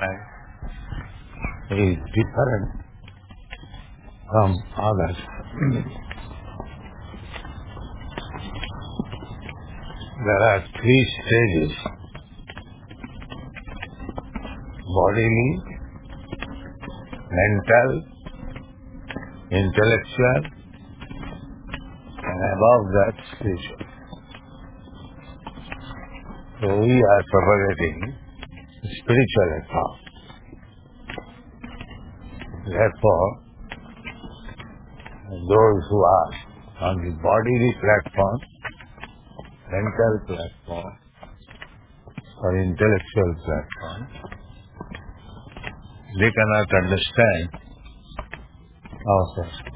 man is different from others. There are three stages: bodily, mental, intellectual, and above that spiritual. So we are propagating spiritual account. Therefore, those who are on the bodily platform, mental platform, or intellectual platform, they cannot understand ourselves.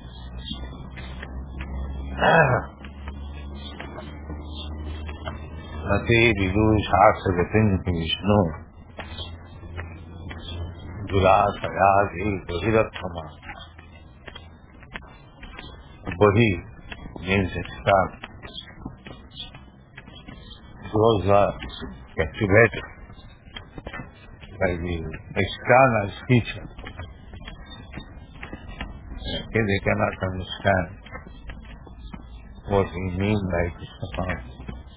Nati vidu shastra gatin vishnu durat ayadi bahirathama. Bahi means external. Those are captivated by the external feature. Okay, they cannot understand what we mean by Krishna consciousness.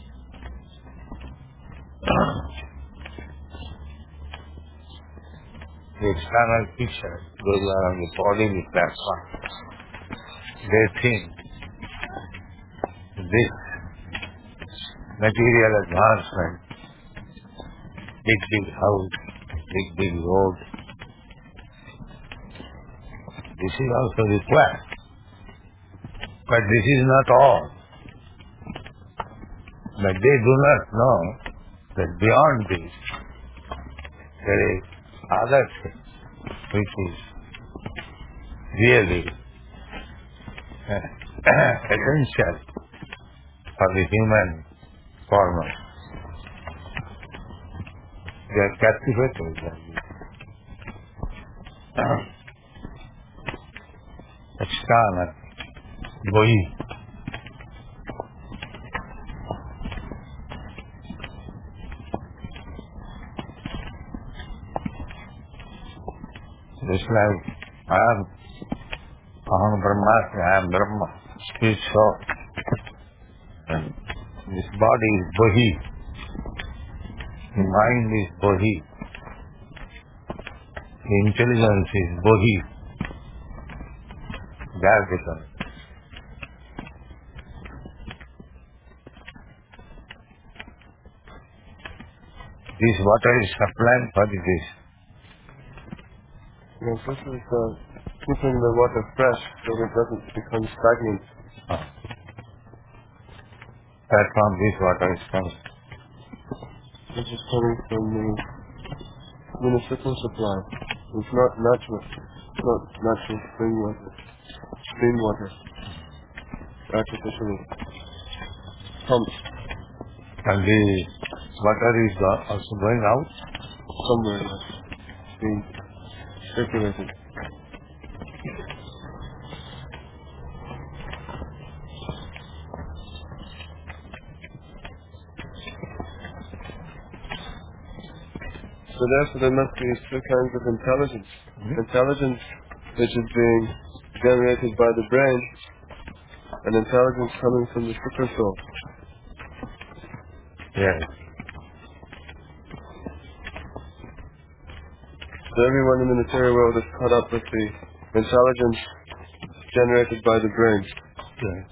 The external feature, those are on the bodily platform. They think this material advancement, big house, big road, this is also required. But this is not all. But they do not know that beyond this, there is other thing which is really essential for the human form. They are captivated by this. External, bohi. Just like I am Aham Brahmasmi, I am Brahma, speech so. And this body is bohi, the mind is bohi, the intelligence is bohi. That's the term. This water is supplying for this. Yes, this is keeping the water fresh so it doesn't become stagnant. That from this water is coming. This is coming from the municipal supply. It's not natural. It's not natural spring water. Stream water. Artificially pumped. And the water is also going out? Somewhere, yes. Being circulated. So therefore there must be two kinds of intelligence. Intelligence which is being generated by the brain, and intelligence coming from the super soul. Yes. So everyone in the material world is caught up with the intelligence generated by the brain. Yes.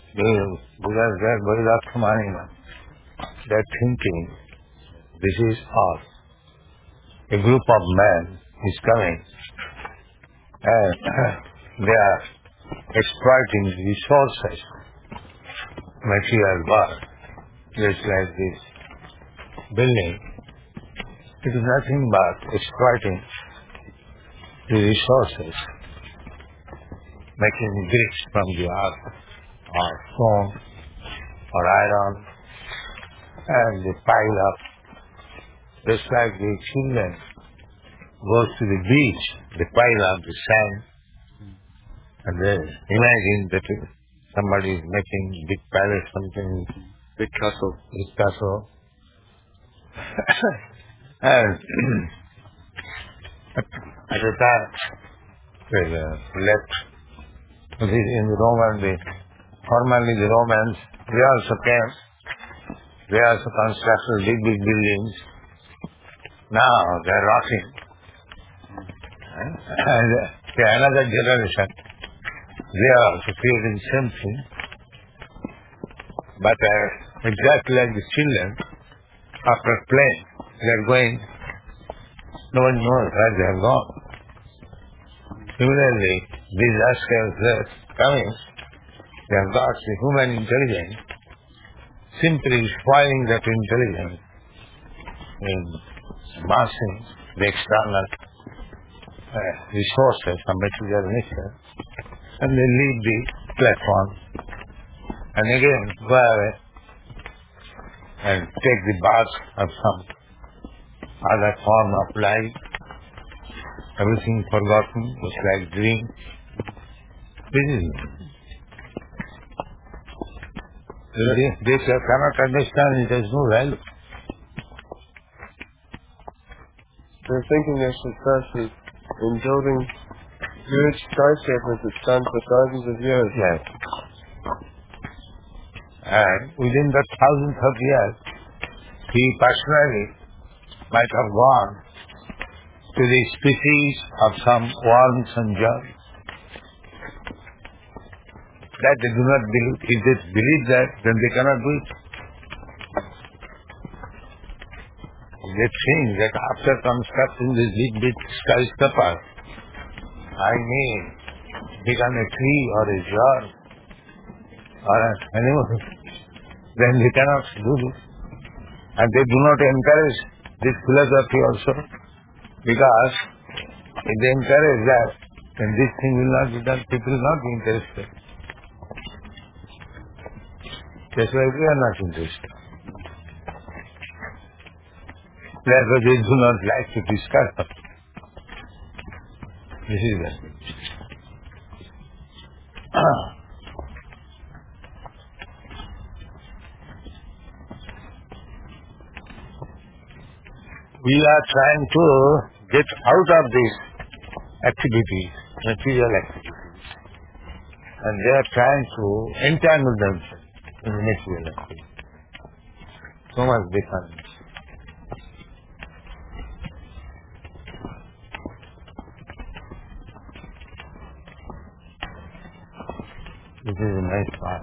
They're thinking, this is us. A group of men is coming and they are exploiting resources, material world, just like this building. It is nothing but exploiting the resources, making bricks from the earth, or stone, or iron, and they pile up. Just like the children go to the beach, they pile up the sand, and they imagine that somebody is making big palace, something, Big castle. big castle. And At the time, left in the Roman, formerly the Romans, they also came. They also constructed big buildings. Now they are rotting. And another generation, they are also creating same thing. But exactly like the children, after playing, they are going, no one knows where they have gone. Similarly, these rascals are coming, they have got the human intelligence, simply spoiling that intelligence in massing the external resources of material nature, and they leave the platform and again go away and take the bath of some other form of life. Everything forgotten, just like dream. This is they cannot understand, it has no value. They're thinking their success is in building huge skyscrapers that stand for thousands of years. Yes. And within the thousands of years, he personally might have gone to the species of some worms and germs. That they do not believe. If they believe that, then they cannot do it. They think that after constructing this big skyscraper, I may become a tree or a germ or an animal. Then they cannot do this. And they do not encourage this philosophy also, because if they encourage that, then this thing will not be done, people will not be interested. That's why we are not interested. Therefore they do not like to discuss. This is the we are trying to get out of these activities, material activities, and they are trying to entangle themselves in the material activities. So much difference. This is a nice part.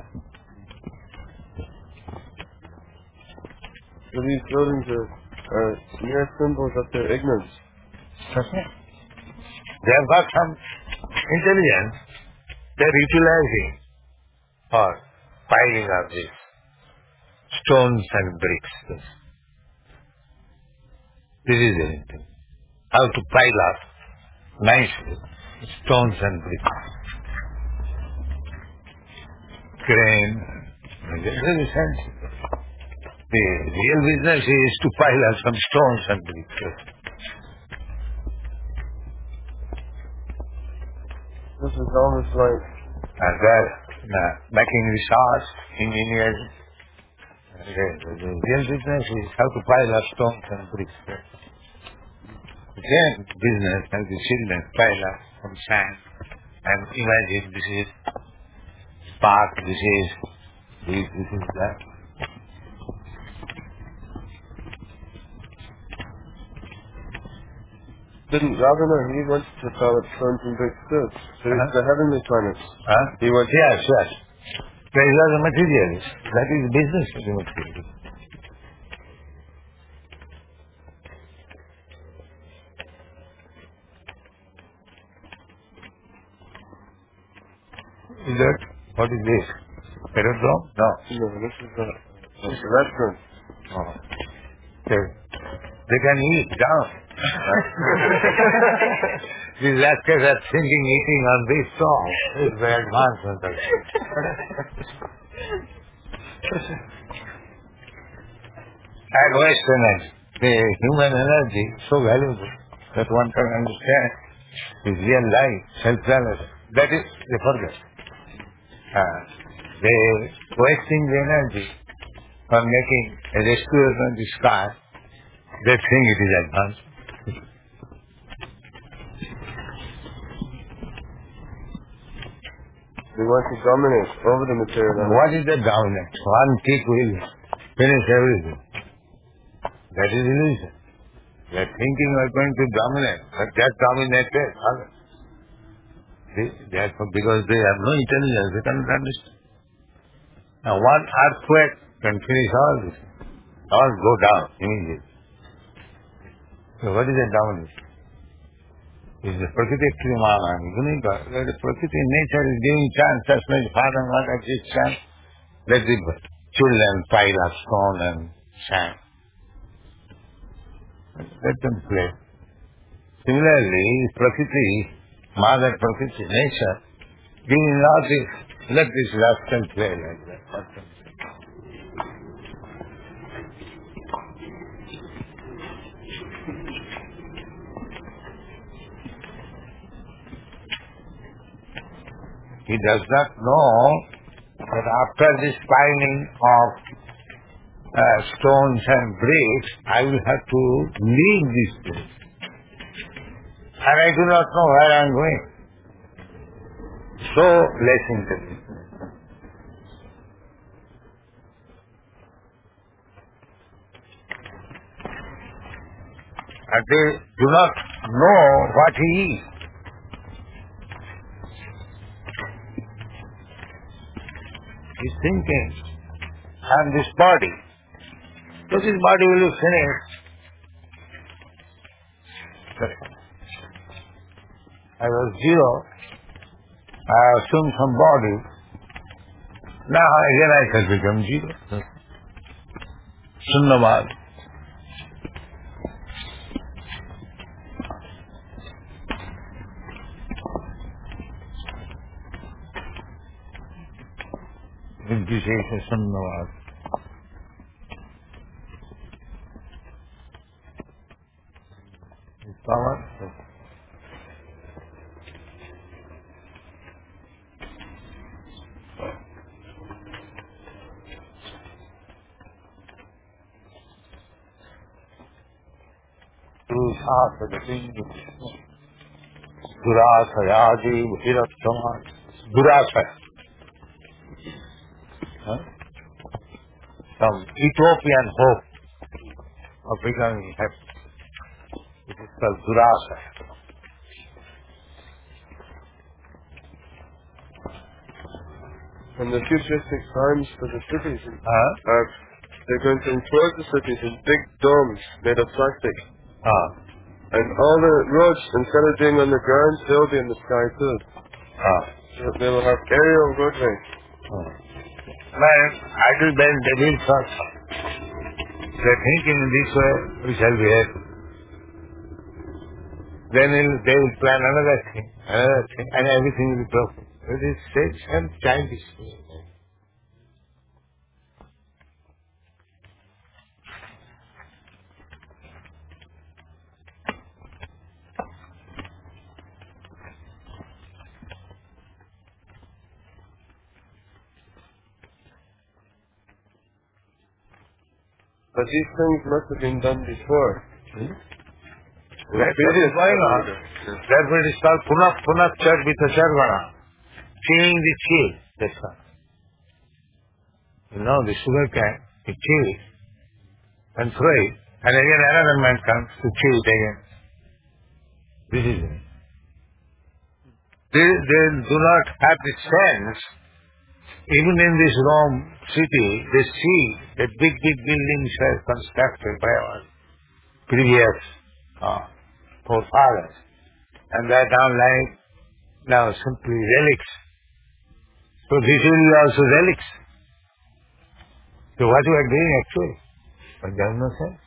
So these buildings are mere symbols of their ignorance. Okay. They have got some intelligence. They are utilizing for piling up these stones and bricks. This is their intelligence. How to pile up nicely stones and bricks. Crane. This is the sense. The real business is to pile up some stones and bricks. This is almost like... And they're making research, engineering. The real business is how to pile up stones and bricks. Then business and the children pile up some sand and imagine this is park, this is that. Didn't Ravana, he went to pile up stones and bricks too. So it's the heavenly planets. He was, yes. There is other materials. That is business of the materials. Is that, what is this? Aerodrome? No. No, this is a restaurant. Oh. They can eat down. These rascals are thinking eating on this song is very advancement. And waste energy. The human energy is so valuable that one can understand his real life, self-reliance. That is, they forget. They wasting the energy for making a restaurant in the sky. They think it is advanced. They want to dominate over the material element. What is the dominance? One kick will finish everything. That is illusion. They are thinking we are going to dominate, but that dominated others. Therefore, because they have no intelligence, they cannot understand. Now, one earthquake can finish all this. All go down immediately. So, what is the dominance? Is the Prakriti Krimana, Gunika? The Prakriti nature is giving chance, just like father and mother gives chance. Let the children pile up stone and sand. Let them play. Similarly, Prakriti, Mother Prakriti, nature, giving all this, let this rascal play like that. He does not know that after this piling of stones and bricks, I will have to leave this place. And I do not know where I am going. So less intelligent. And they do not know what he is. He is thinking, I am this body. So this body will be finished. I was zero. I assumed some body. Now again I shall become zero. Sunnavad. This is Sunnavad. Power. Durasayadi Bhirattama. Durasaya. Some utopian hope of becoming happy. It is called Durasaya. And the futuristic times for the cities are they're going to enclose the cities in big domes made of plastic. And all the roads, instead of being on the ground, they'll be in the sky too. So they will have aerial roadways. Well, idle men, they will first. They're thinking in this way, we shall be happy. Then they will plan another thing, and everything will be broken. It is some childish. But these things must have been done before. That is going on. Therefore it is called Punah Charvita Charvana. Chewing the chill. That's all. You know, the sugar cane, you chew it and throw it, and again another man comes to chew it again. This is it. They do not have the sense. Even in this Rome city, they see that big buildings were constructed by our previous forefathers. And they are now simply relics. So this will be also relics. So what we are doing actually? But there is no sense.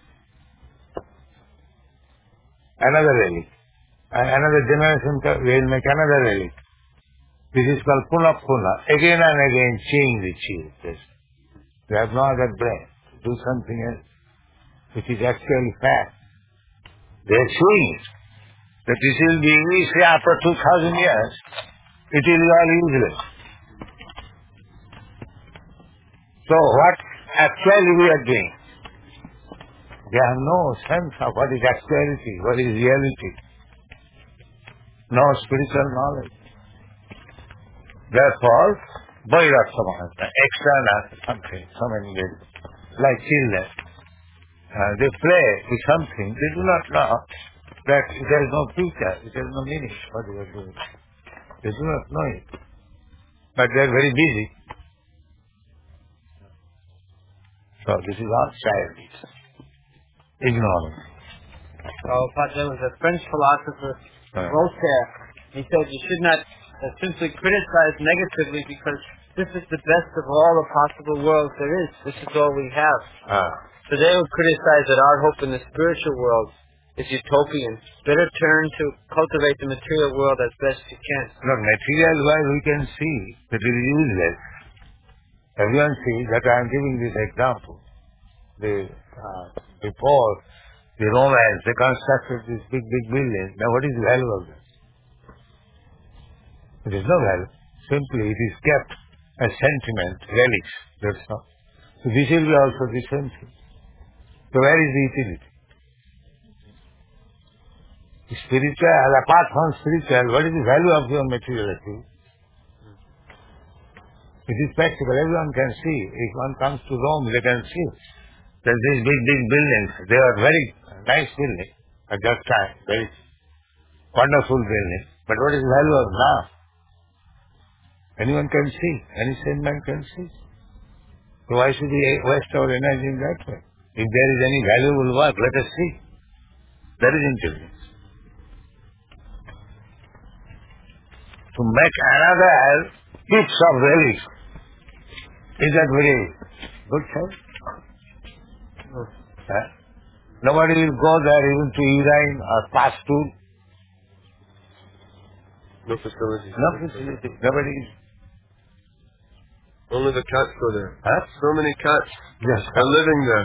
Another relic. And another generation will make another relic. This is called Punah. Again and again chewing the chew. They have no other brain to do something else, which is actually fact. They are chewing it. That this will be, we say after 2000 years, it will be all useless. So what actually we are doing? They have no sense of what is actuality, what is reality. No spiritual knowledge. Therefore, Bhairasavana, external something, so many ways. Like children, they play with something, they do not know that there is no future, there is no meaning what they are doing. They do not know it. But they are very busy. So this is all childish, ignorance. There was a French philosopher, Voltaire. He said you should not simply criticize negatively because this is the best of all the possible worlds there is. This is all we have. So they would criticize that our hope in the spiritual world is utopian. Better turn to cultivate the material world as best you can. No, material world we can see that it is useless. Everyone sees that I am giving this example. Before the Romans, they constructed this big building. Now what is the value of that? There is no value. Simply it is kept as sentiment, relics. That's all. So this will be also the same thing. So where is the utility? Spiritual, apart from spiritual, what is the value of your materiality? It is practical. Everyone can see. If one comes to Rome, they can see. There's these big buildings. They are very nice buildings at that time. Very wonderful buildings. But what is the value of now? Anyone can see. Any sane man can see. So why should we waste our energy in that way? If there is any valuable work, let us see. That is intelligence. To make another heaps of relics, is that very good thing? Nobody will go there even to urine or pass to. No facilities. No facility. Nobody is. Only the cats go there. Huh? So many cats Yes. are living there.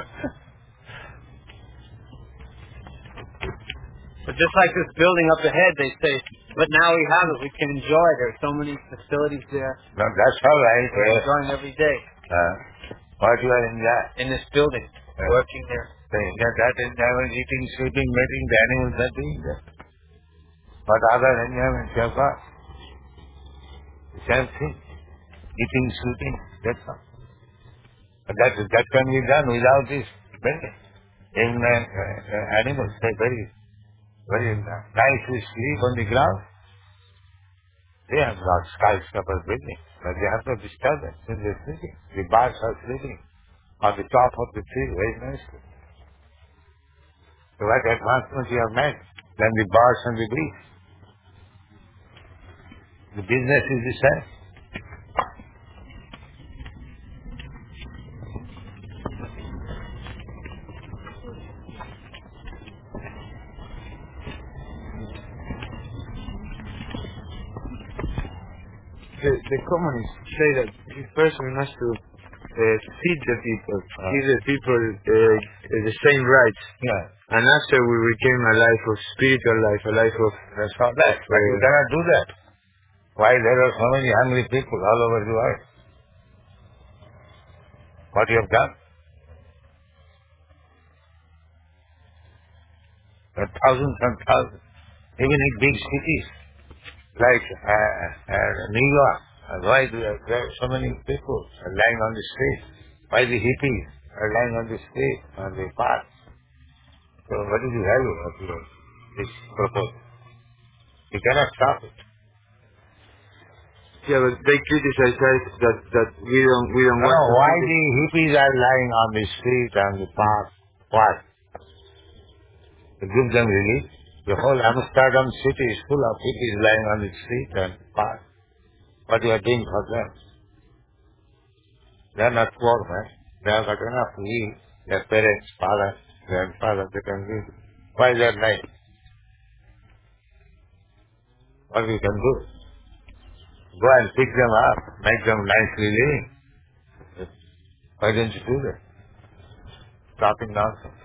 But just like this building up ahead, they say, but now we have it, we can enjoy it. There are so many facilities there. No, that's all right. We're enjoying every day. What you are enjoying? In this building, working there. That enjoyment, eating, sleeping, mating, the animals are doing that. What other enjoyments you have got? The same thing. Eating, sleeping, that's all. But that can be done without this building. Even animals, they very nicely sleep on the ground. They have got skyscraper building, but they have no disturbance in their sleeping. The birds are sleeping on the top of the tree very nicely. So what advancement you have made than the birds and the bees? The business is the same. The communists say that first we must to feed the people, give the people the same rights. Yeah. And after we became a life of spiritual life, a life of... That's not that. But you cannot do that. Why there are so many hungry people all over the world? What you have done? There are thousands and thousands. Even in big cities like New York. Why there are so many people lying on the street? Why the hippies are lying on the street, on the path? So what is the value of this proposal? You cannot stop it. Yeah, but they criticize that we don't want... No, why the hippies are lying on the street, on the path? What? To give them relief? The whole Amsterdam city is full of hippies lying on the street and path. What you are doing for them? They are not poor, man. They have got enough to eat. Their parents, father, grandfather, they can live. Why they are lying? What you can do? Go and pick them up, make them nicely living. Why don't you do that? Talking nonsense.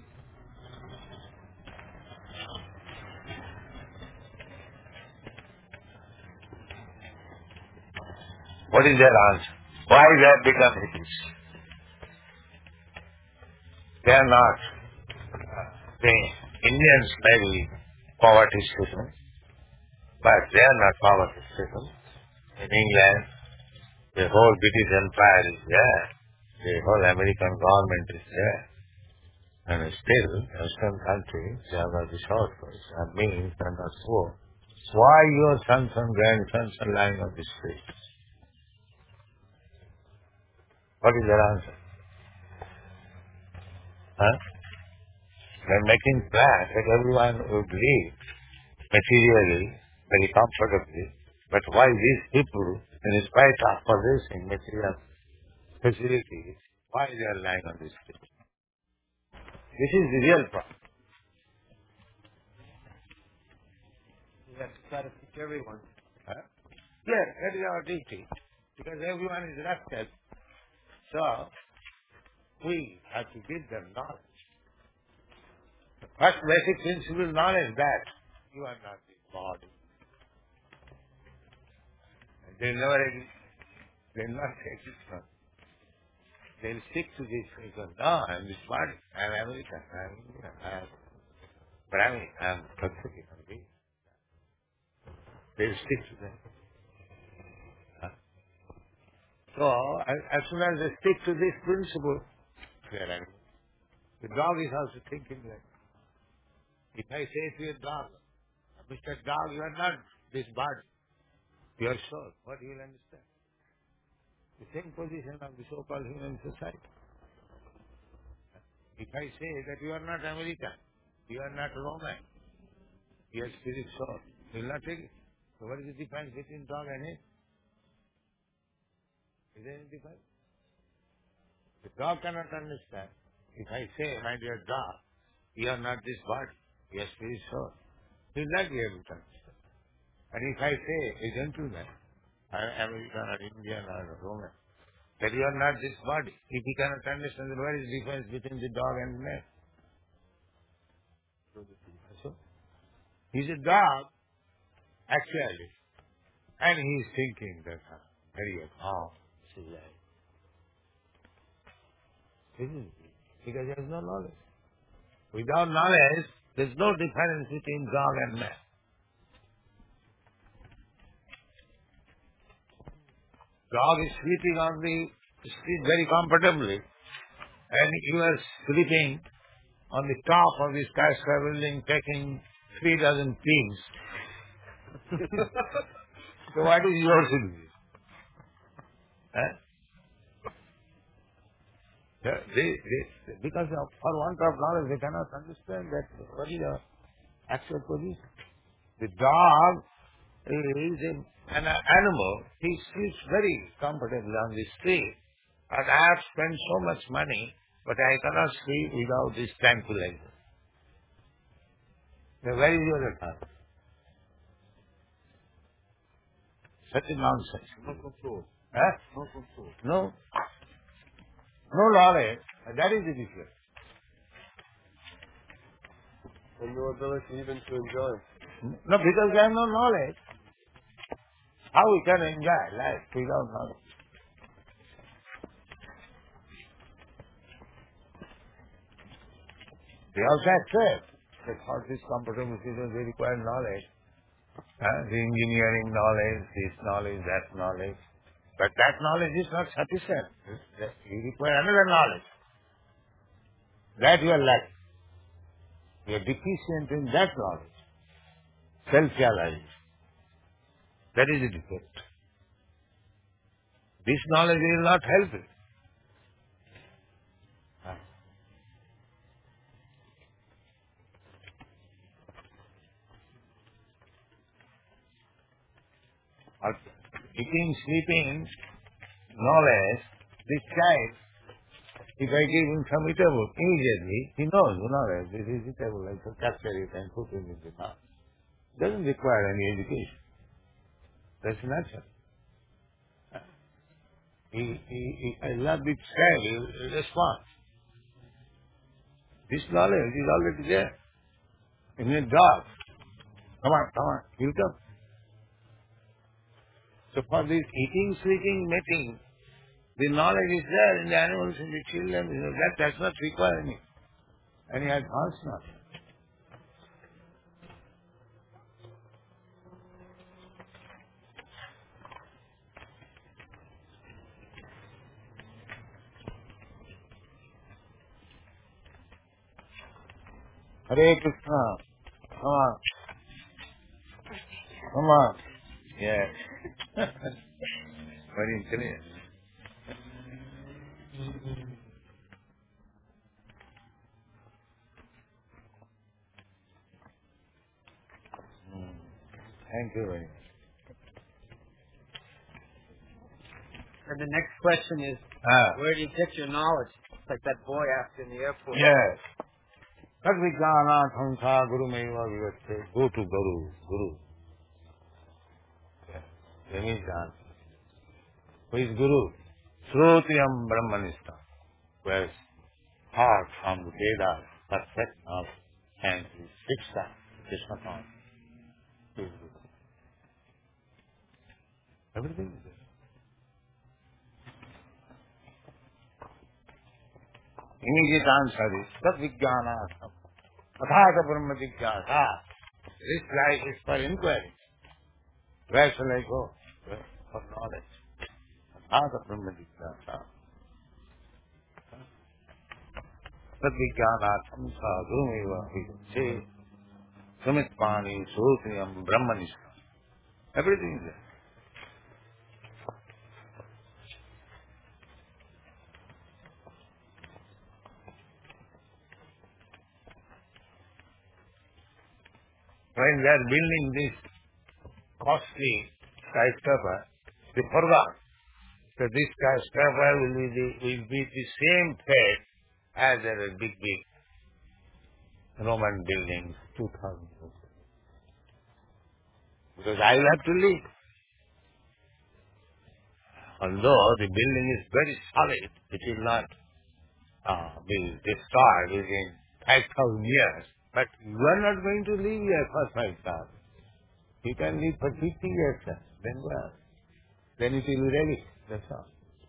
What is their answer? Why they have become hippies? They are not. The Indians may be poverty stricken, but they are not poverty stricken. In England, the whole British Empire is there. The whole American government is there. And still, Western countries, they have got the shortcuts and means and not so. Why your sons and grandsons are lying on the street? What is their answer? Huh? They're making plans that everyone would live materially, very comfortably. But why these people, in spite of possessing material facilities, why they are lying on the street? This is the real problem. You have to try to teach everyone. Huh? Yes, that is our duty. Because everyone is rested. So, we have to give them knowledge. The first basic principle knowledge that you are not this body. And they'll not take it from. They'll stick to this because, no, I'm this body. I'm American. I'm Indian. I'm Brahmin. I'm Pacific. I'm this. They'll stick to that. Huh? So, as soon as they stick to this principle, they are animals. The dog is also thinking like, if I say to a dog, Mr. Dog, you are not this body. You are soul. What he will understand? The same position of the so-called human society. If I say that you are not American, you are not Roman, you are spirit soul, he will not take it. So what is the difference between dog and him? Is there any difference? The dog cannot understand. If I say, my dear dog, you are not this body, you are spirit soul, he will not be able to understand. And if I say, a gentleman, American or Indian or Roman, that you are not this body, if he cannot understand, then what is the difference between the dog and the man? So, he's a dog, actually, and he is thinking that, very calm, civilized. Isn't it? Because there is no knowledge. Without knowledge, there is no difference between dog and man. Dog is sleeping on the street very comfortably, and you are sleeping on the top of the skyscraper building taking 3 dozen pins. So what is your sleep? Huh? Because for want of knowledge, they cannot understand that what is the actual position. The dog is an animal. He sleeps very comfortably on the street. And I have spent so much money, but I cannot sleep without this tranquilizer. So where is your account? Such a nonsense. No control. Huh? No control. No. No knowledge. That is the difference. And no ability even to enjoy. No, because there is no knowledge. How we can enjoy life without knowledge? They also accept that for this comfortable system they require knowledge. The engineering knowledge, this knowledge, that knowledge. But that knowledge is not sufficient. You require another knowledge. That you are lacking. You are deficient in that knowledge. Self-realization. That is the defect. This knowledge will not help you. Eating, sleeping, knowledge, this child, if I give him some eatable, immediately he knows the knowledge. This is eatable, I can capture it and put it in the mouth. Doesn't require any education. That's natural. I love this child, he will respond. This knowledge is already there. In a dog. Come on, he'll come. So for this eating, sleeping, mating, the knowledge is there in the animals, in the children. That does not require any advanced knowledge. Hare Krishna. Come on. Come on. Yes. Very intelligent. Thank you very much. And the next question is, where do you get your knowledge? It's like that boy asked in the airport. Yes. But we cannot Hansa Guru Meva Vivate. Go to Guru. Yes. Then he answer. Who is Guru? Shrotiyam Brahmanista. Who has heard from the Vedas, perfect of and is Shiksha, Krishna consciousness. Everything is there. Immediate answer is Tatvijnanasam. Athata Brahma Jigyasa. This life is for inquiry. Where shall I go? For knowledge. Athata Brahma Jigyasa. Tatvijnanasam sadhumeva vidache. Samitpani Shrotiyam Brahmanista. Everything is there. When they are building this costly skyscraper, they forgot that this skyscraper will be the same fate as there are big Roman buildings 2000 years ago. Because I will have to live. Although the building is very solid, it will not be destroyed within 5,000 years. But you are not going to live here for 5,000. You can live for 50 years, then well. Then it will be ready. That's all.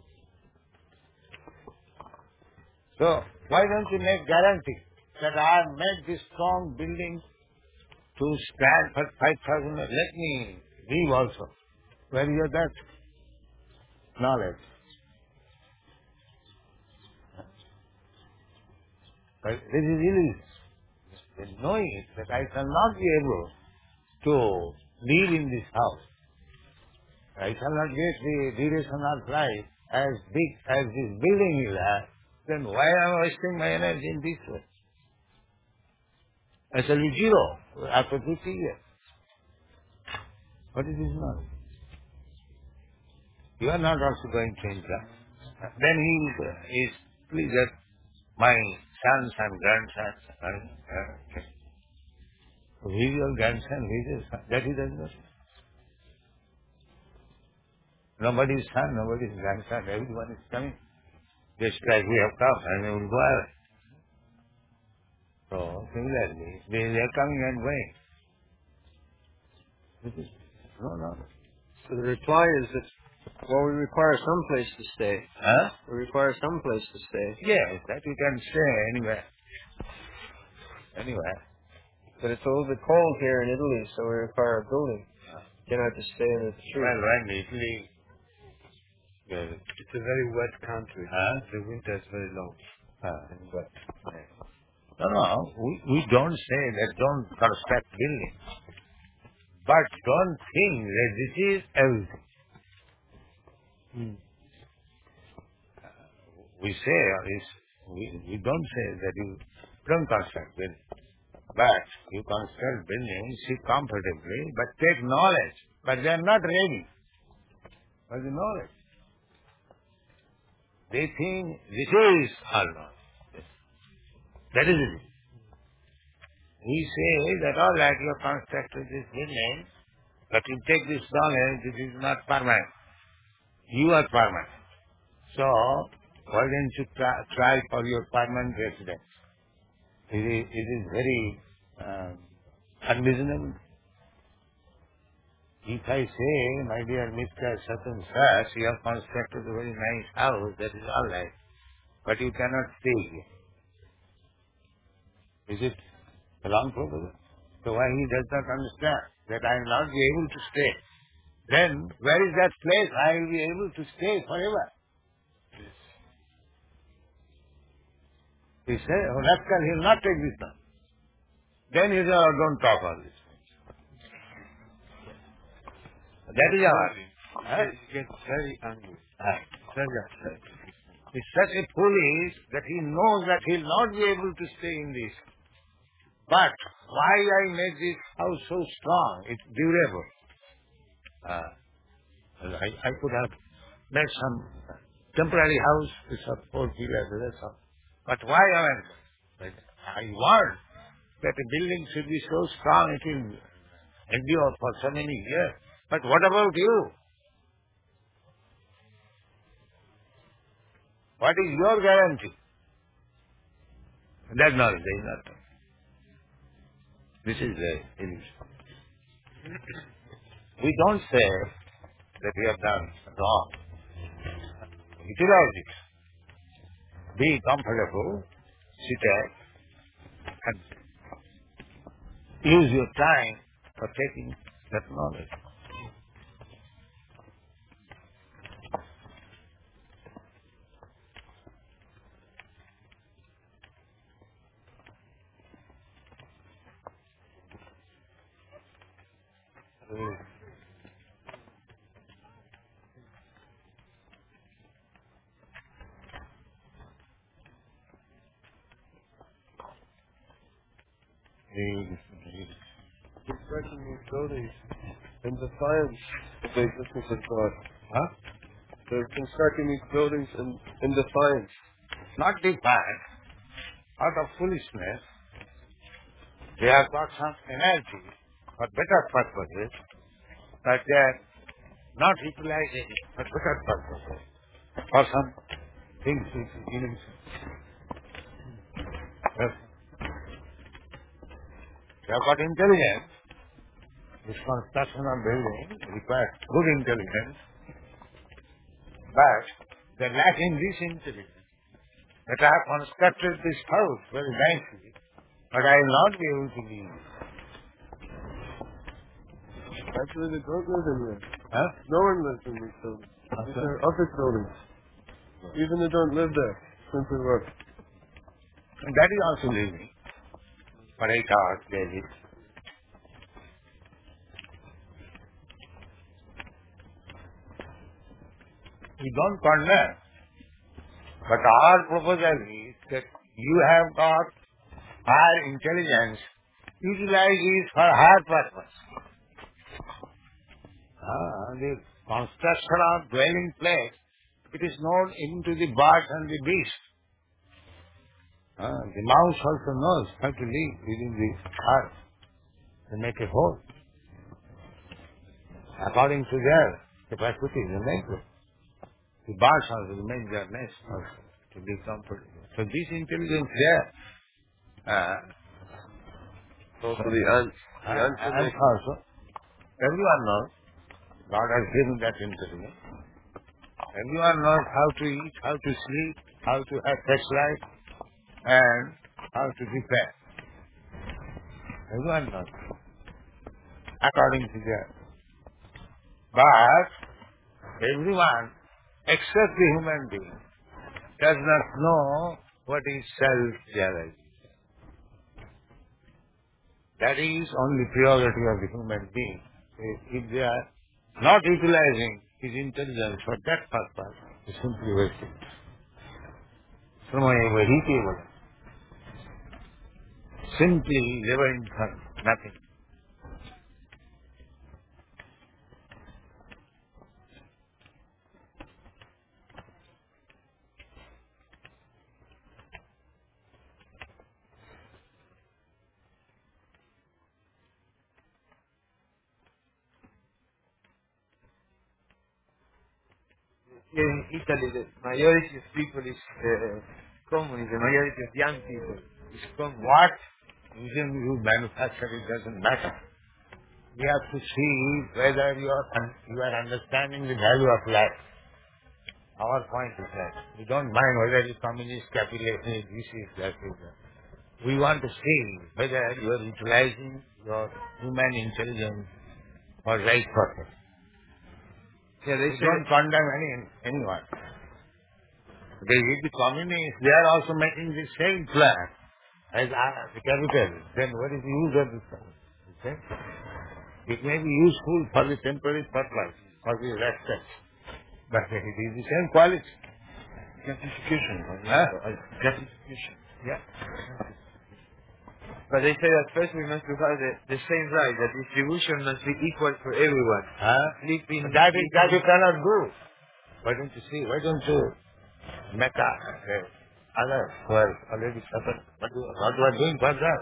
So, why don't you make guarantee that I have made this strong building to stand for 5,000 years? Let me live also. Where is that knowledge? But this is illusion. Knowing it, that I shall not be able to live in this house. I shall not get the duration of life as big as this building will have, then why am I wasting my energy in this way? I shall be zero after 50 years. What is this knowledge? You are not also going to enjoy. Then he is pleased that my sons and grandsons so he is your grandson, he is your son. That he does not. Nobody's son, nobody's grandson, everyone is coming. Just like we have come and they will go away. So similarly, they are coming and going. No. So the reply is that, well, we require some place to stay. Huh? We require some place to stay. Yes, that you can stay anywhere. Anywhere. But it's a little bit cold here in Italy, so we require a building. You cannot just stay in the tree. Well, when Italy, it's a very wet country. The winter is very long and wet. No, we don't say that don't construct buildings. But don't think that this is everything. We say, we don't say that you don't construct buildings. But you construct buildings, sit comfortably, but take knowledge. But they are not ready for the knowledge. They think this is all knowledge. That is it. We say that all right, you have constructed this building, but you take this knowledge, this is not permanent. You are permanent. So, why don't you try for your permanent residence? It is very unreasonable. If I say, my dear Mr. Satan Sass, you have constructed a very nice house, that is all right, but you cannot stay here. Is it a wrong proposal? So why he does not understand that I will not be able to stay? Then, where is that place I will be able to stay forever? He said, oh, rascal, he will not take this now. Then you say, oh, don't talk all this. That is our... He gets very angry. Very upset. He's such a foolish that he knows that he'll not be able to stay in this. But why I make this house so strong? It's durable. I could have made some temporary house to support pillars. But why am I want that a building should be so strong it will endure for so many years. But what about you? What is your guarantee? That knowledge is not. This is the illusion. We don't say that we have done wrong. Utilize it. Be comfortable, sit at, and use your time for taking that knowledge. Constructing these buildings in defiance of the existence of God. Huh? They're constructing these buildings in defiance. Not defiant. Out of foolishness, they have got some energy for better purposes, but they are not utilizing it for better purposes. For some things which is innocent. Yes. They have got intelligence. This construction of building requires good intelligence, but they are lacking this intelligence. That I have constructed this house very nicely, but I will not be able to live. Actually, they don't live in here. Huh? No one lives in these buildings. These are office buildings. Even they don't live there. Simply work. And that is also living for 8 hours daily. We don't condemn. But our proposal is that you have got higher intelligence, utilize it for higher purpose. The construction of dwelling place, it is known even to the birds and the beasts. The mouse also knows how to live within the earth. They make a hole. According to their capacity, they make it. The birds also make their nest also to be comfortable. So this intelligence there, Also the ants. The ants are and also, everyone knows God has given that intelligence. Everyone knows how to eat, how to sleep, how to have sex life, and how to prepare. Everyone knows, according to that. But everyone, except the human being, does not know what is self-realization. That is only prerogative of the human being. If they are not utilizing his intelligence for that purpose, he simply wasting. Simply laboring for nothing. Here in Italy, the majority of people is common, the majority of young people is common. What reason you manufacture, it doesn't matter. We have to see whether you are understanding the value of life. Our point is that we don't mind whether it is communist, capitalist, this is that is that. We want to see whether you are utilizing your human intelligence for right purpose. Yeah, they We say don't condemn anyone. Because if the communists, they are also making the same plan. as the capital, then what is the use of this capital? Okay? It may be useful for the temporary purpose, for the respect, but it is the same quality. Gratification. Huh? Gratification. Yeah. But they say that first we must provide the same right, that distribution must be equal for everyone. Sleeping, That you cannot do. Why don't you see? Why don't you make others who are already suffered? What you are doing for that?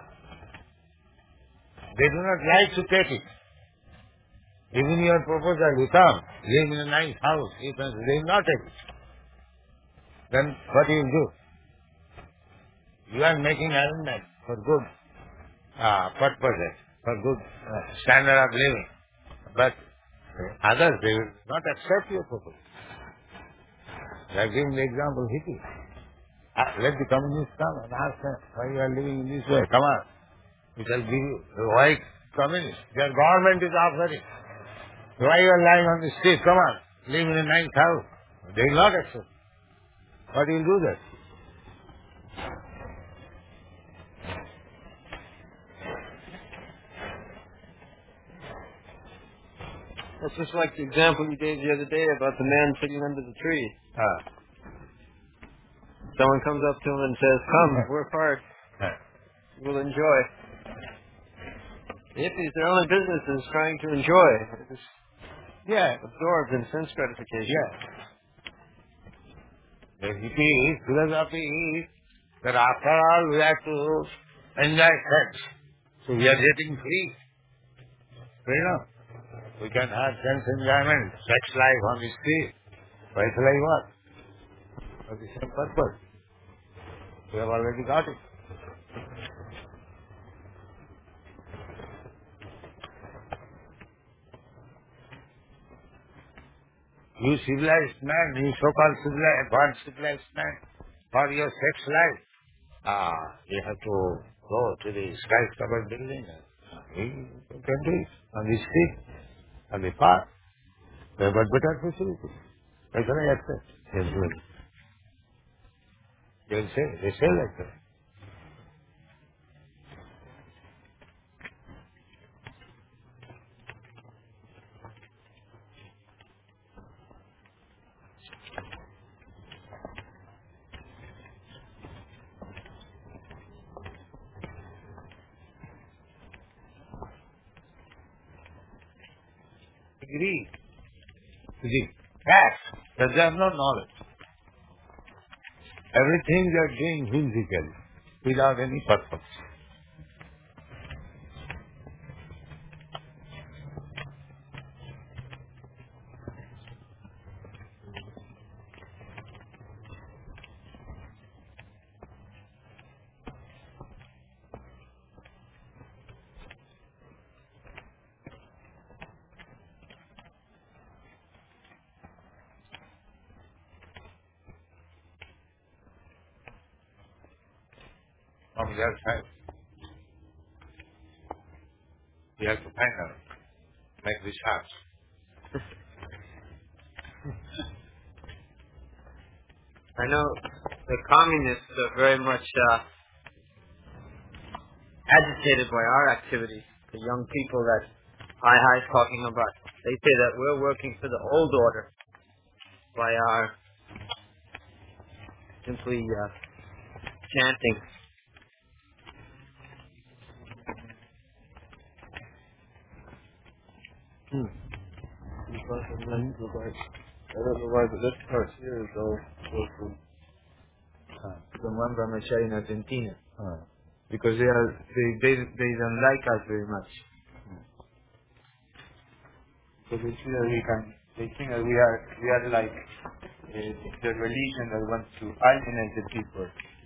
They do not like to take it. Even your proposal, you come, live in a nice house, they will not take it. Then what do you do? You are making arrangement for good purposes, for good standard of living. But others, they will not accept your proposal. Like giving the example, Hippie. Let the communists come and ask them why you are living in this way. Come on. We shall give you. Why communists? Their government is offering. Why you are lying on the street? Come on. Live in a nice house. They will not accept. What will do that? That's just like the example you gave the other day about the man sitting under the tree. Someone comes up to him and says, "Come, work hard. You will enjoy." The hippies, their only business is trying to enjoy. Absorbed in sense gratification. The hippie philosophy is that after all we have to enjoy sex. So we are getting free. You know, we can have sense enjoyment, sex life on the street. Why shall I what? For the same purpose. We have already got it. You civilized man, you so-called civilized, advanced civilized man, for your sex life, you have to go to the skyscraper building. You can do it on the street, on the park. They have got better facilities. Why can I accept? They say like that. Agree to the fact that they have no knowledge. Everything they are doing whimsically, without any purpose. From their side, we have to find out, make research. I know the communists are very much agitated by our activities. The young people that Hai is talking about. They say that we're working for the old order by our simply chanting. I don't know why, but this part here is all The one from in Argentina. Because they don't like us very much. So they see that they think that we are like the religion that wants to alienate the people.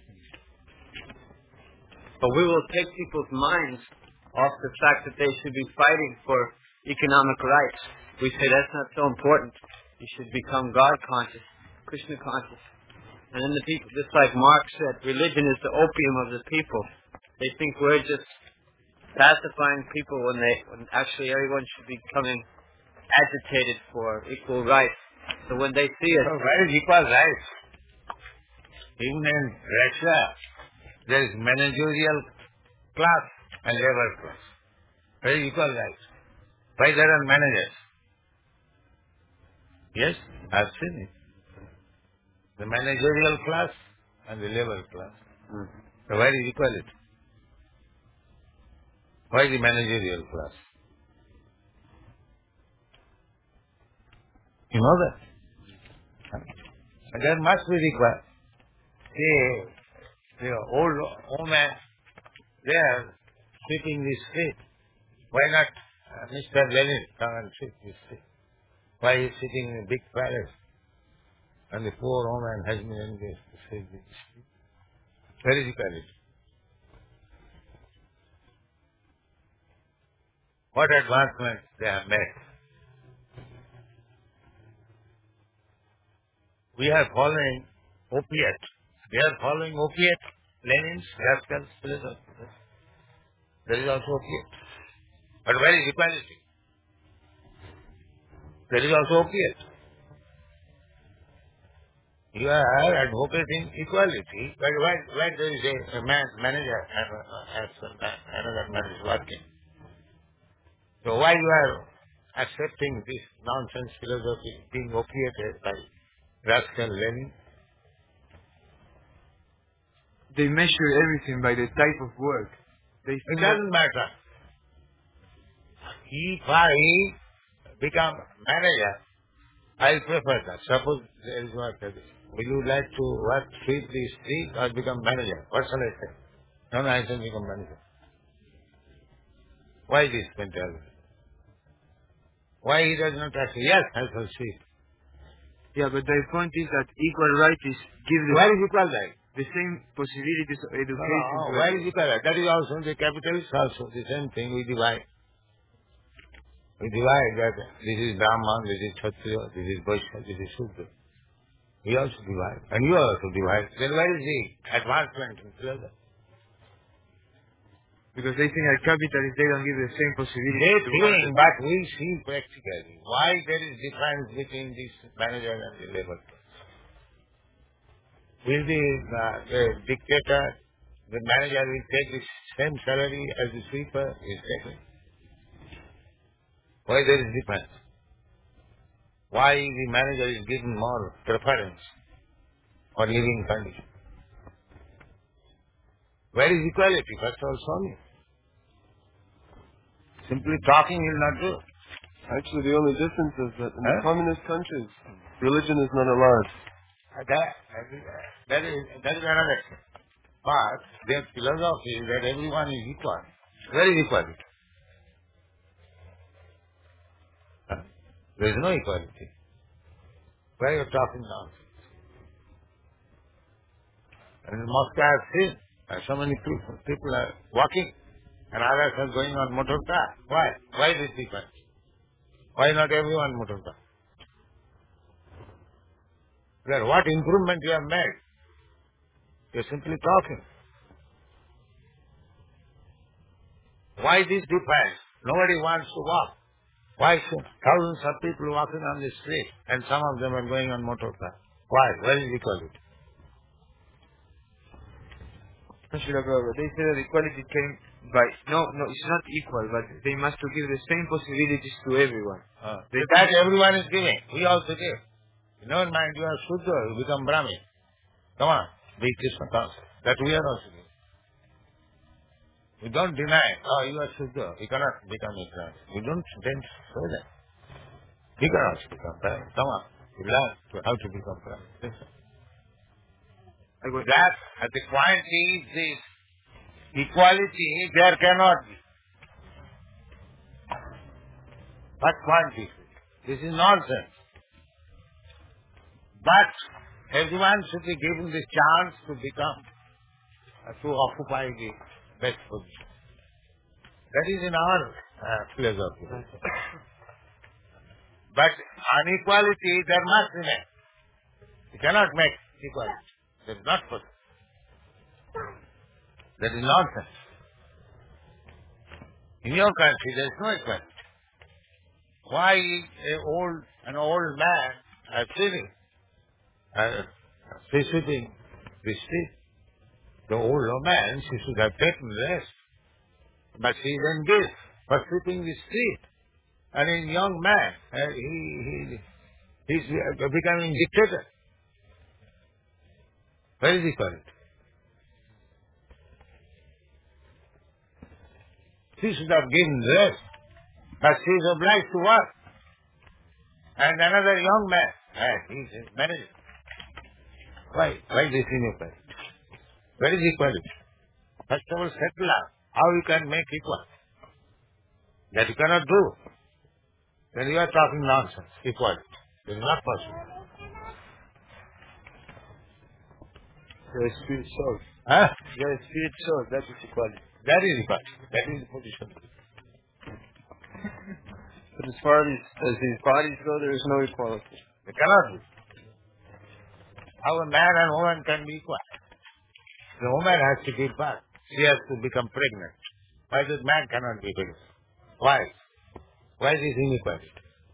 But we will take people's minds off the fact that they should be fighting for economic rights. We say that's not so important. You should become God conscious, Krishna conscious. And then the people, just like Marx said, religion is the opium of the people. They think we're just pacifying people when actually everyone should be becoming agitated for equal rights. So when they see it, So where is equal rights? Even in Russia, There is managerial class and labor class. Very equal rights. Why there are managers? Yes, I have seen it. The managerial class and the labor class. So where is equality? Why the managerial class? You know that? And there must be required. The old woman there sweeping the street. Why not Mr. Lenin come and sweep the street? Why he is sitting in a big palace and the poor woman has been engaged to sweep the street? Where is equality? What advancements they have made? We are following opiate. They are following opiate. Lenin's rascals philosophy. There is also opiate. But where is equality? There is also opiate. You are advocating equality, but why there is a manager and another man is working? So why you are accepting this nonsense philosophy being opiated by rascal Lenin? They measure everything by the type of work. It doesn't matter. If I become manager, I prefer that. Suppose there is work. Will you like to work, sweep the street or become manager? What shall I say? No, I shall become manager. Why this mentality? Why he does not ask, yes, I shall sweep. Yeah, but the point is that equal right is give Where is equal right? the same possibilities of education. No, where is equal right? That is also the capitalists also the same thing. We divide. We divide that this is Brahman, this is Kshatriya, this is Vaishya, this is Shudra. We also divide. And you also divide. Then where is the advancement in philosophy? Because they think that capitalists, they don't give the same possibilities. They think, but we see practically why there is difference between this manager and the labor. Will the dictator, the manager will take the same salary as the sweeper is taking? Why there is difference? Why the manager is given more preference for living condition? Where is equality? First of all, show me. Simply talking will not do. Actually, the only difference is that in the communist countries, religion is not allowed. That is another thing. But their philosophy is that everyone is equal. Where is equality? There is no equality. Why are you talking nonsense? And in Moscow I have seen so many people are walking and others are going on motor car. Why? Why this difference? Why not everyone motor car? Then what improvement you have made? You are simply talking. Why this difference? Nobody wants to walk. Why thousands of people walking on the street and some of them are going on motor car? Why? Where is equality? They say that equality came by... No, it's not equal, but they must to give the same possibilities to everyone. That everyone is giving. We also give. You never mind, you are Sudra, you become Brahmin. Come on, be Krishna conscious. That we are also giving. We don't deny, you are Sudra, you cannot become a Brahmin. We don't then say that. You can also become Brahmin. Come on, you learn how to become Brahmin. That, at the point is this equality, there cannot be. What point is it? This is nonsense. But everyone should be given the chance to become, to occupy the best position. That is in our philosophy. But inequality, there must remain. You cannot make equality. That is not possible. That is nonsense. In your country, there is no equality. Why an old man sitting, sitting the street? The older man, she should have taken rest. But she is engaged for sweeping the street. And a young man, he's becoming dictator. Where is the quality? She should have given rest, but she is obliged to work. And another young man, he's a manager. Why? Why this inequality? Where is equality? First of all, settle out how you can make equal. That you cannot do. Then you are talking nonsense. Equality. It is not possible. Your spirit shows. Huh? Your spirit shows. That is equality. That is equality. That is the position. But as far as these bodies go, there is no equality. They cannot be. How a man and woman can be equal? The woman has to give birth. She has to become pregnant. Why the man cannot be pregnant? Why? Why this inequality?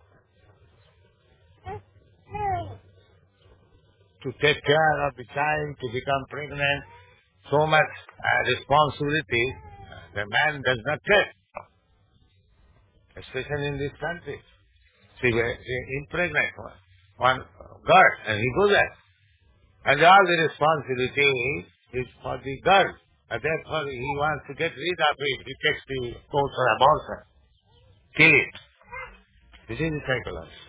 To take care of the child, to become pregnant, so much responsibility the man does not take. Especially in this country. She impregnate one girl and he goes there. And all the responsibility is for the girl. And therefore he wants to get rid of it. He takes the course for abortion. Kill it. This is the psychology.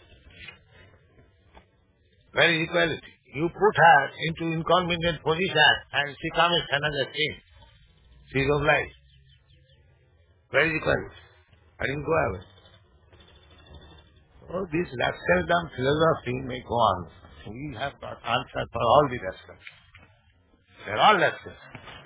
Where is equality? You put her into inconvenient position and she commits another sin. She is obliged. Where is equality? I didn't go away. Oh, this rascaldom philosophy may go on. We have got answer for all the rascals. They are all rascals.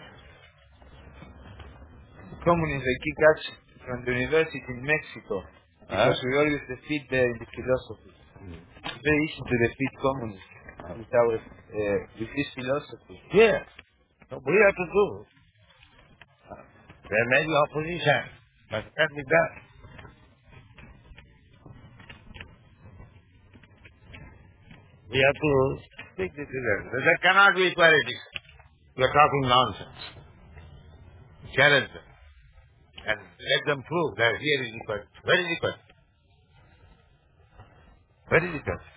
Communists, they kick us from the university in Mexico because we always defeat them in the philosophy. It's very easy to defeat communists with this philosophy. Yes. So we have to do. There may be opposition, but it can be done. We have to speak this together. There cannot be equality. You are talking nonsense. Challenge them. And let them prove that here is equality. Where is equality? Where is equality?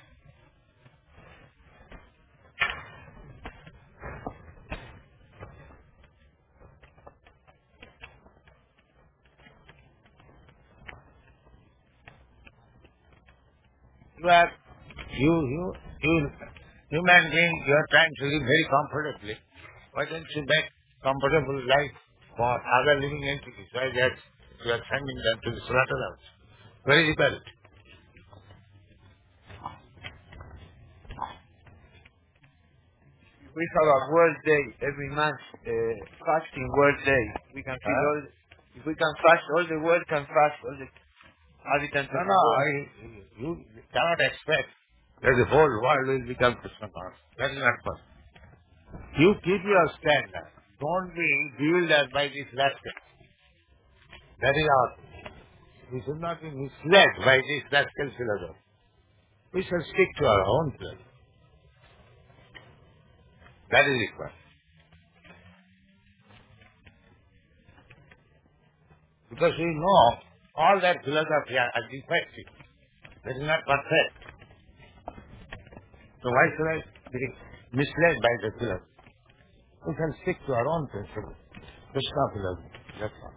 Human being, you are trying to live very comfortably. Why don't you make comfortable life for other living entities? Why that you are sending them to the slaughterhouse? Where is equality? We have a World Day every month, fasting World Day. We can feed all. If we can fast, all the world can fast. All the inhabitants of the world. You cannot expect that the whole world will become Krishna conscious. That is not possible. You keep your standard. Don't be bewildered by this rascal. That is our thing. We should not be misled by this rascal philosophy. We shall stick to our own philosophy. That is required. Because we know all that philosophy are defective. That is not perfect. So why should I be misled by the philosophy? We can stick to our own principle. Krishna philosophy. That's all.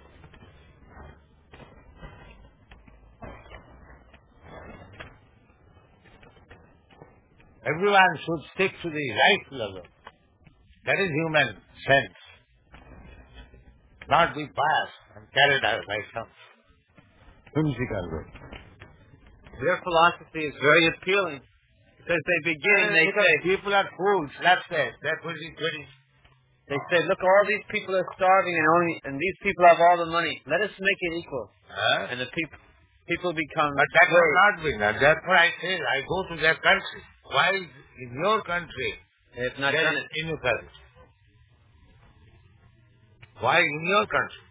Everyone should stick to the right philosophy. That is human sense. Not be biased and carried out by some whimsical way. Their philosophy is very appealing because they begin, they say, people are fools, that's it. They're pretty. They say, look, all these people are starving and these people have all the money. Let us make it equal. And the people become... But that will not be done. Therefore I say, I go to their country. Why in your country they have not done it? Inequality? Why in your country?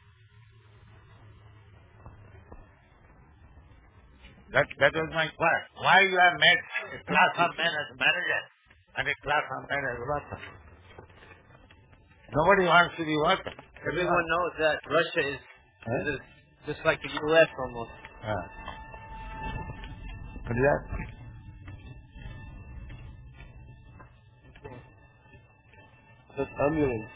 That was my point. Why you have made a class of men as managers and a class of men as workers? Nobody wants to be worker. Everyone knows that Russia is just like the U.S. almost. What is that? That's ambulance.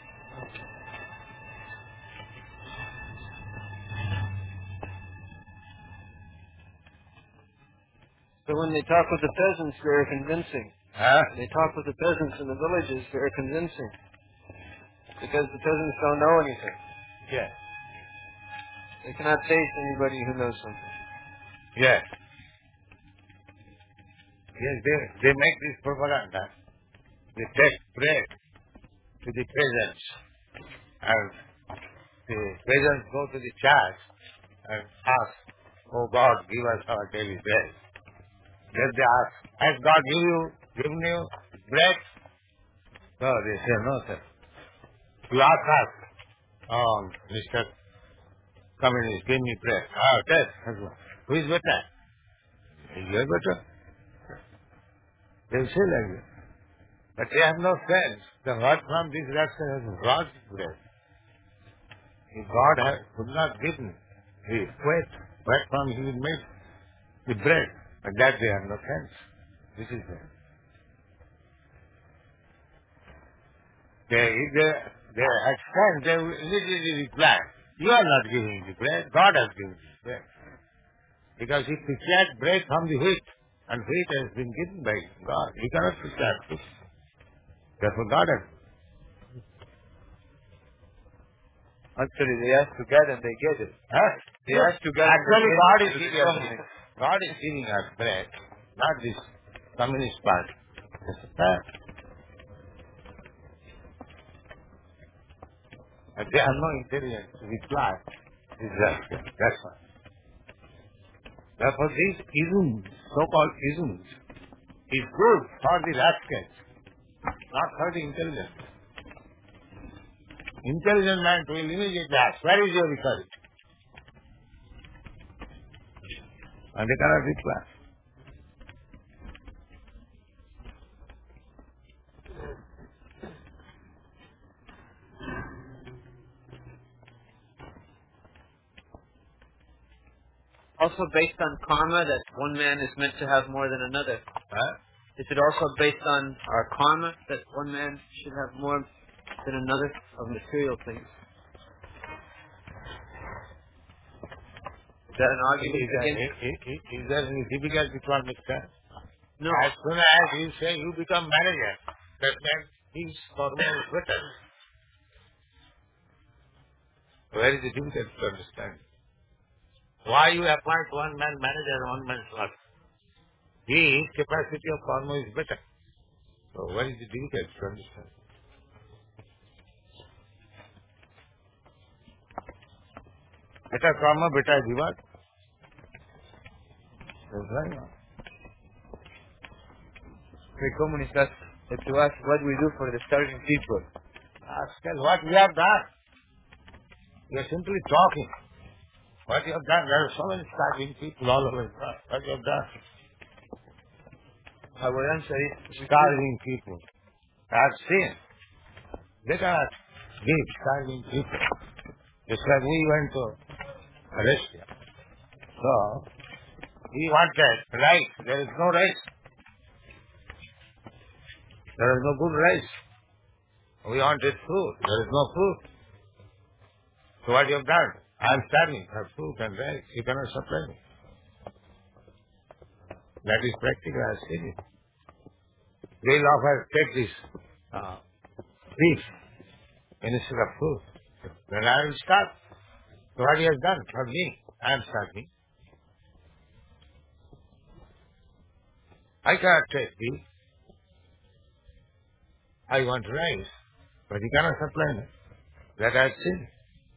So when they talk with the peasants, they're convincing. When they talk with the peasants in the villages, they're convincing. Because the peasants don't know anything. Yes. They cannot face anybody who knows something. Yes. Yes, they make this propaganda. They take bread to the peasants, and the peasants go to the church and ask, "Oh God, give us our daily bread." Then they ask, "Has God given you bread?" No, they say, "No, sir." You ask us, "Oh, Mr. Communist, give me bread." Ah, yes. Who is better? You are better. They say like that. But they have no sense. The word from this rascal has God's bread. If God could not give me the wheat, where from he will make the bread. But that they have no sense. This is it. If they had sense, they will immediately reply, "You are not giving the bread, God has given the bread." Because he prepared bread from the wheat, and wheat has been given by God. He cannot prepare food. Therefore God has. Actually, they ask to God and they get it. They ask to God. Actually, God is giving us bread, not this communist party. That's a fact. And they have no intelligence to reply. That's why. Therefore, these isms, so-called isms, is good for the rascals, not for the intelligent. Intelligent man will immediately ask, "Where is your authority?" And they cannot reply. Also based on karma, that one man is meant to have more than another. Is it also based on our karma, that one man should have more than another of material things? Is that an argument against? Is there any difficulty to understand? No. As soon as you say you become manager, that means his karma is better. Where is the difficulty to understand? Why you appoint one man manager, one man clerk? His capacity of karma is better. So where is the difficulty to understand? Better karma, better reward. That's right. The communists ask to us what we do for the starving people. Ask us what we have done. We are simply talking. What you have done, there are so many starving people all over the world. What you have done? Our answer is Starving people. I have seen. They cannot give starving people. Just like we went to Russia. So, we wanted rice. There is no rice. There is no good rice. We wanted food. There is no food. So what you have done? I am starving for food and rice. You cannot supply me. That is practical. I have seen it. They will offer, take this beef instead of food. Then I will starve. So what he has done for me? I am starving. I cannot take beef. I want rice, but he cannot supply me. That I have seen.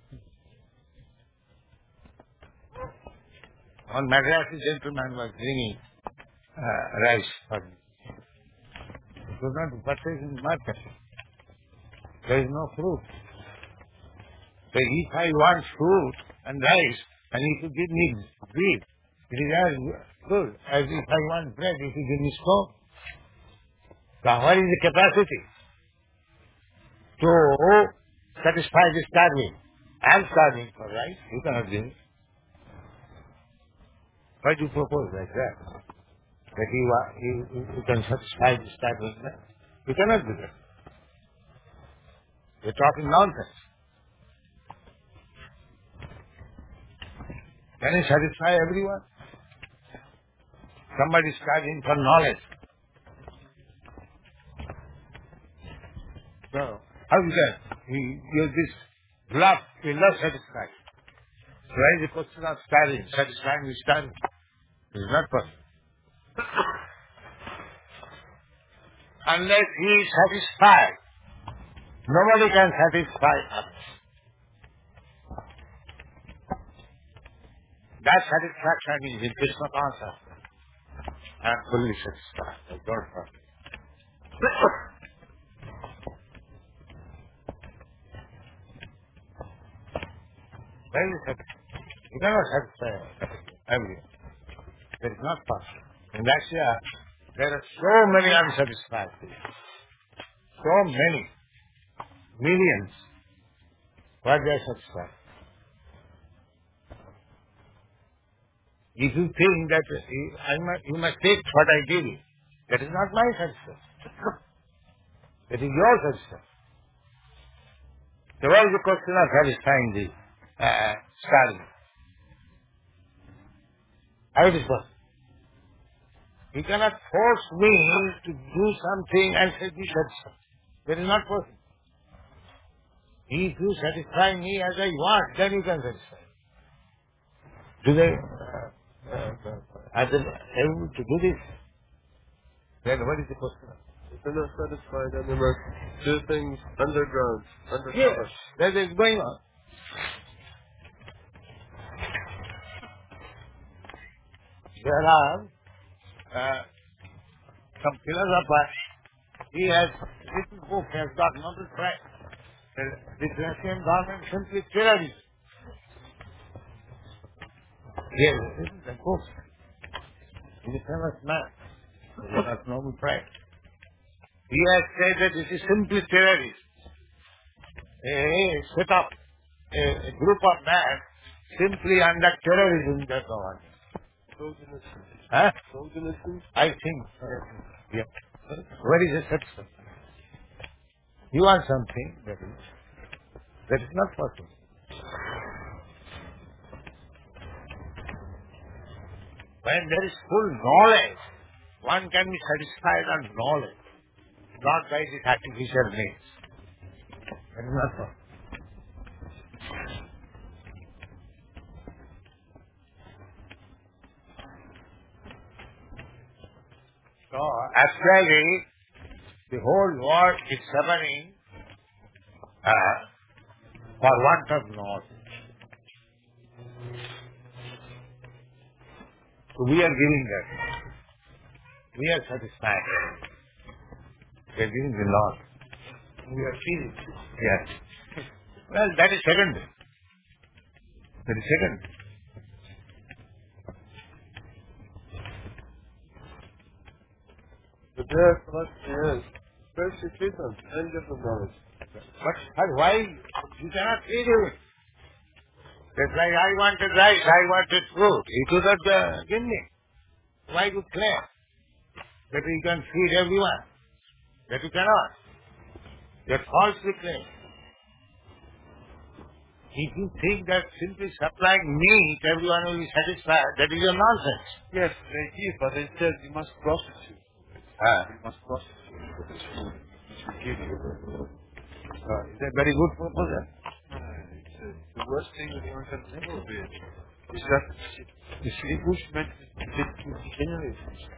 One Madrasi gentleman was bringing rice for me. It was not purchased in the market. There is no fruit. So if I want fruit and rice, and if you give me beef, it is as good as if I want bread, if you give me stone. So what is the capacity to satisfy the starving. I am starving for rice. You cannot give me. Why do you propose like that? That you can satisfy the starving man? You cannot do that. You're talking nonsense. Can you satisfy everyone? Somebody is starving for knowledge. So, how you can? You're this bluff will not satisfy. So why is the question of starving? Satisfying the starving. It is not possible. Unless he is satisfied, nobody can satisfy us. That satisfaction is in Krishna consciousness. I am fully satisfied. I don't want. Very satisfied. You cannot satisfy everyone. That is not possible. In Russia, there are so many unsatisfied people. So many. Millions. Why they are satisfied? If you think that you must take what I give you, that is not my satisfaction. That is your satisfaction. So what is the question of satisfying the starving? How it is possible? You cannot force me to do something and say be satisfied. That is not possible. If you satisfy me as I want, then you can satisfy. Do they are they able to do this? Then what is the question? If they're not satisfied, then they must do things underground, undercover. Yes, that is going on. There are some philosophers. He has written book, has got Nobel Prize. The Russian government simply terrorism. Yes, this is the book. He is a famous man. He got Nobel Prize. He has said that this is simply terrorism. Set up a group of men simply under terrorism they go on. Huh? I think. Yeah. Where is the substance? You want something that is not possible. When there is full knowledge, one can be satisfied on knowledge, not by this artificial means. That is not possible. So, actually, the whole world is suffering for want of knowledge. So we are giving that. We are satisfied. We are giving the knowledge. We are feeling. Yes. Well, that is secondary. That is secondary. But their philosophy is, first you feed them, then give them knowledge. But why? You cannot feed him. That's like I wanted rice, I wanted fruit. He could not give me. Why you claim that you can feed everyone? That you cannot. That falsely claim. If you think that simply supplying meat, everyone will be satisfied, that is a nonsense. Yes, they give, but they said you must process it. You must process it. This food which we give you. It's a very good proposal. The worst thing that one can think of it is that the Bush meant to degenerate.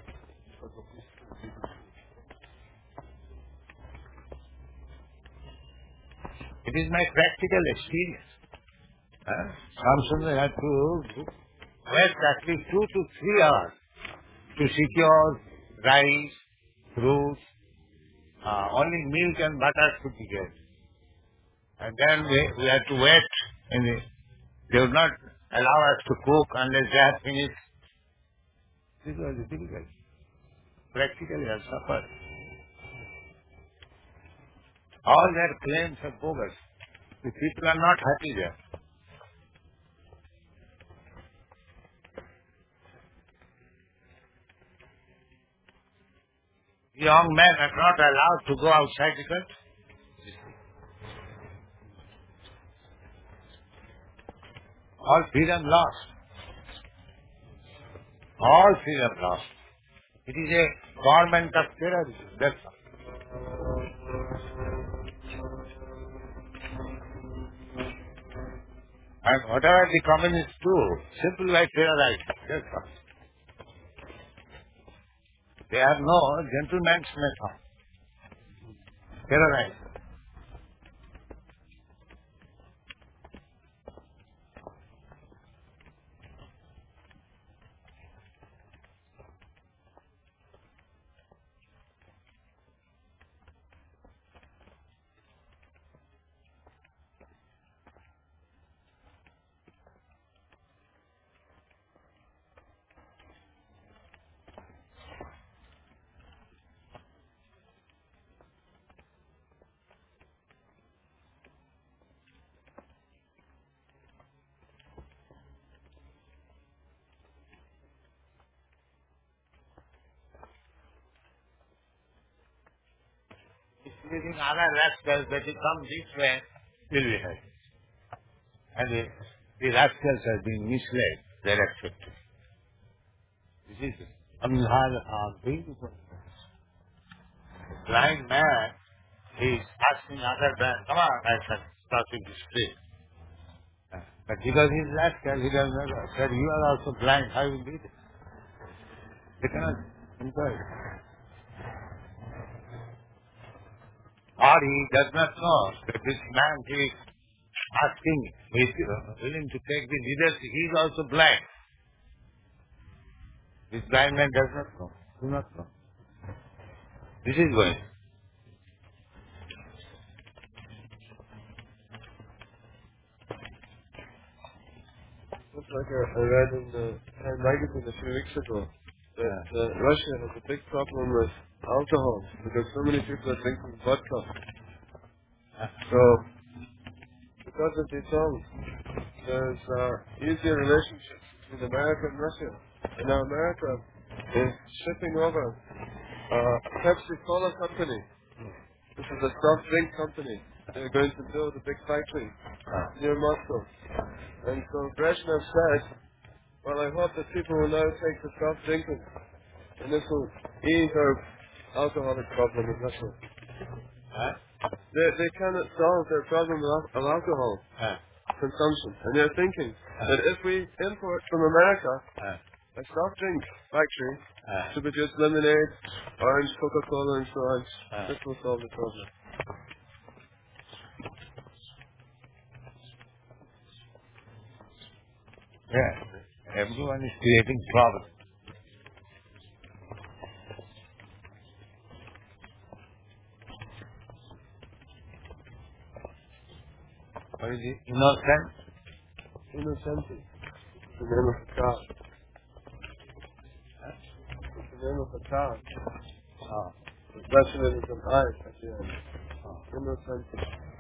It is my practical experience. Samson had to waste at least 2 to 3 hours to secure rice, fruits, only milk and butter could be get. And then we had to wait. They would not allow us to cook unless they had finished. This was difficult. Practically I suffered. All their claims are bogus. The people are not happy there. Young men are not allowed to go outside the country. All freedom lost. All freedom lost. It is a government of terrorism. That's all. And whatever the communists do, simple like terrorize. That's all. They have no gentleman's method. Terrorize. Using other rascals that will come this way, will be happy. And the rascals are being misled, they are accepted. This is beautiful. Blind man is asking other man, come on, I shall start in the street. But because he is rascal, he does not know. Sir, you are also blind, how will be this? They cannot encourage. Or he does not know that this man he is asking, he is willing to take the leadership, he is also blind. This blind man does not know, do not know. This is going. Just like I read in the Time magazine a few weeks ago that Russia has a big problem with alcohol because so many people are drinking vodka. So, because of these songs, there's easier relationships between America and Russia. And now America is shipping over a Pepsi Cola company. This is a soft drink company. They're going to build a big factory near Moscow. And so Brezhnev said, well, I hope that people will now take to soft drinking. And this will ease our alcoholic problem in Russia. They cannot solve their problem of alcohol consumption. And they're thinking that if we import from America a soft drink factory to produce lemonade, orange, Coca-Cola and so on, this will solve the problem. Yeah, everyone is creating problems. What is it? Innocent? Innocenti. It's the name of the car. It's the name of the car. The Russian is an I at the end. Innocenti.